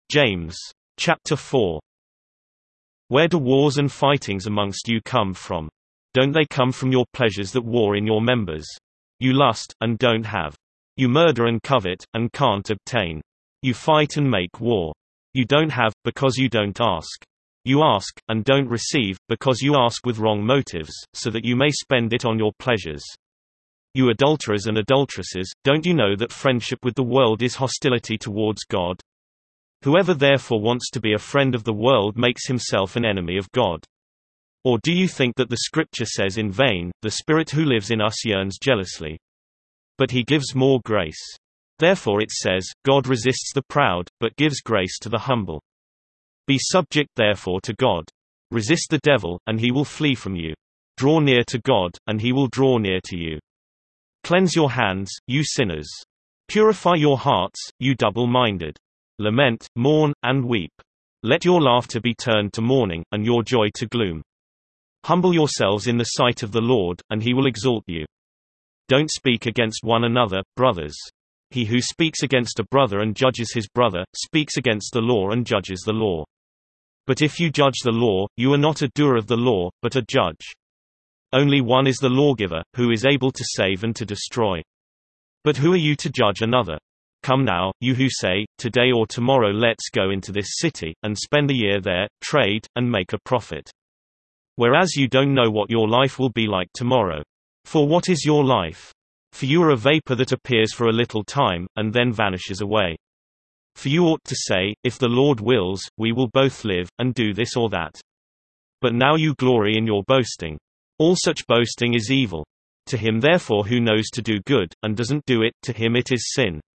James. Chapter 4. Where do wars and fightings amongst you come from? Don't they come from your pleasures that war in your members? You lust, and don't have. You murder and covet, and can't obtain. You fight and make war. You don't have, because you don't ask. You ask, and don't receive, because you ask with wrong motives, so that you may spend it on your pleasures. You adulterers and adulteresses, don't you know that friendship with the world is hostility towards God? Whoever therefore wants to be a friend of the world makes himself an enemy of God. Or do you think that the Scripture says in vain, "The Spirit who lives in us yearns jealously"? But he gives more grace. Therefore it says, God resists the proud, but gives grace to the humble. Be subject therefore to God. Resist the devil, and he will flee from you. Draw near to God, and he will draw near to you. Cleanse your hands, you sinners. Purify your hearts, you double-minded. Lament, mourn, and weep. Let your laughter be turned to mourning, and your joy to gloom. Humble yourselves in the sight of the Lord, and he will exalt you. Don't speak against one another, brothers. He who speaks against a brother and judges his brother, speaks against the law and judges the law. But if you judge the law, you are not a doer of the law, but a judge. Only one is the lawgiver, who is able to save and to destroy. But who are you to judge another? Come now, you who say, today or tomorrow let's go into this city, and spend a year there, trade, and make a profit. Whereas you don't know what your life will be like tomorrow. For what is your life? For you are a vapor that appears for a little time, and then vanishes away. For you ought to say, if the Lord wills, we will both live, and do this or that. But now you glory in your boasting. All such boasting is evil. To him therefore who knows to do good, and doesn't do it, to him it is sin.